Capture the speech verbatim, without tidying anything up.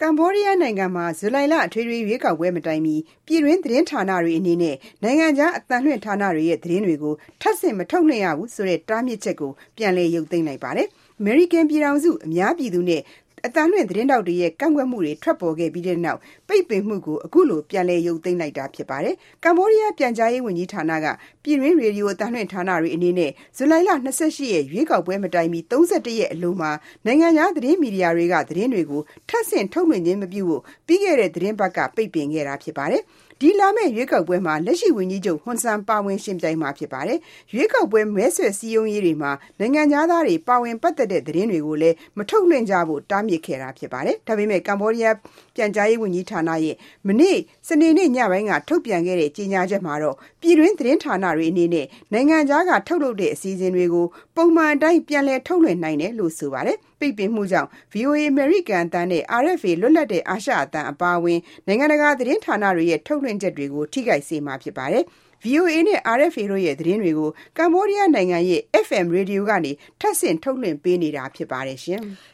ကမ္ဘောဒီးယားနိုင်ငံမှာဇူလိုင်လအထွေထွေရွေးကောက်ပွဲမတိုင်မီပြည်တွင်းသတင်းဌာနတွေအနေနဲ့နိုင်ငံခြားအသံလွှင့်ဌာနတွေရဲ့သတင်းတွေကိုထပ်ဆင့်မထုတ်လွှင့်ရဘူးဆိုတဲ့တားမြစ်ချက်ကိုပြန်လည်ရုပ်သိမ်းလိုက်ပါတယ်။ အမေရိကန်ပြည်ထောင်စုအများပြည်သူနဲ့အသံလွှင့်သတင်းတောက်တွေရဲ့ကန့်ကွက်မှုတွေထွက်ပေါ်ခဲ့ပြီးတဲ့နောက်ပိတ်ပင်မှုကိုအခုလိုပြန်လည်ရုပ်သိမ်းလိုက်တာဖြစ်ပါတယ်။ကမ္ဘောဒီးယားပြန်ကြားရေးဝန်ကြီးဌာနကပြည်တွင်းရေဒီယိုအသံလွှင့်ဌာနတွေအနေနဲ့ဇူလိုင်လ၂၈ရက်ရွေးကောက်ပွဲမတိုင်မီ၃၁ရက်အလိုမှာနိုင်ငံခြားသတင်းမီဒီယာတွေကသတင်းတွေကိုထပ်ဆင့်ထုတ်လွှင့်ခြင်းမပြုဖို့ပြီးခဲ့တဲ့သတင်းပတ်ကပိတ်ပင်ခဲ့တာဖြစ်ပါတယ်။ဒီလာမယ့်ရွေးကောက်ပွဲမှာလက်ရှိဝန်ကြီးချုပ်ဟွန်ဆန်ပါဝင်ရှင်ပြိုင်မှာဖြစ်ပါတယ်။ရွေးကောက်ပွဲမဲဆွယ်စည်းရုံးရေးတွေမှာနိုင်ငံခြားသားတွေပါဝင်ပတ်သက်တဲ့သတင်းတွေကိုလည်းမထုတ်လွှင့်ကြဖို့တားမြစ်ခဲ့တာဖြစ်ပါတယ်။ဒါပေမဲ့ကမ္ဘောဒီးယားပြန်ကြားရေးဝန်ကြီးဌာနရဲ့မနေ့စနေနေ့ညပိုင်းကထုတ်ပြန်ခဲ့တဲ့ကြေညာချက်မှာတော့ပြည်တွင်းသတင်းဌာနတွေအနေနဲ့နိုင်ငံခြားကထုတ်လုပ်တဲ့အစီအစဉ်တွေကိုပုံမှန်အတိုင်းပြန်လည်ထုတ်လွှင့်နိုင်တယ်လို့ဆိုပါတယ်။ပိတ်ပင်မှုကြောင့် ဗွီအိုအေ အမေရိကန်အသံနဲ့ အာအက်ဖ်အေ လွတ်လပ်တဲ့အာရှအသံအပါအဝင်နိုင်ငံတကာသတင်းဌာနတွေရဲ့ထုတ်လွှင့်ချက်တွေကိုထိခိုက်စေမှာဖြစ်ပါတယ်။ ဗွီအိုအေနဲ့ အာအက်ဖ်အေ တို့ရဲ့သတင်းတွေကိုကမ္ဘောဒီးယားနိုင်ငံရဲ့ အက်ဖ်အမ် ရေဒီယိုကနေထပ်ဆင့်ထုတ်လွှင့်ပေးနေတာဖြစ်ပါတယ်ရှင်။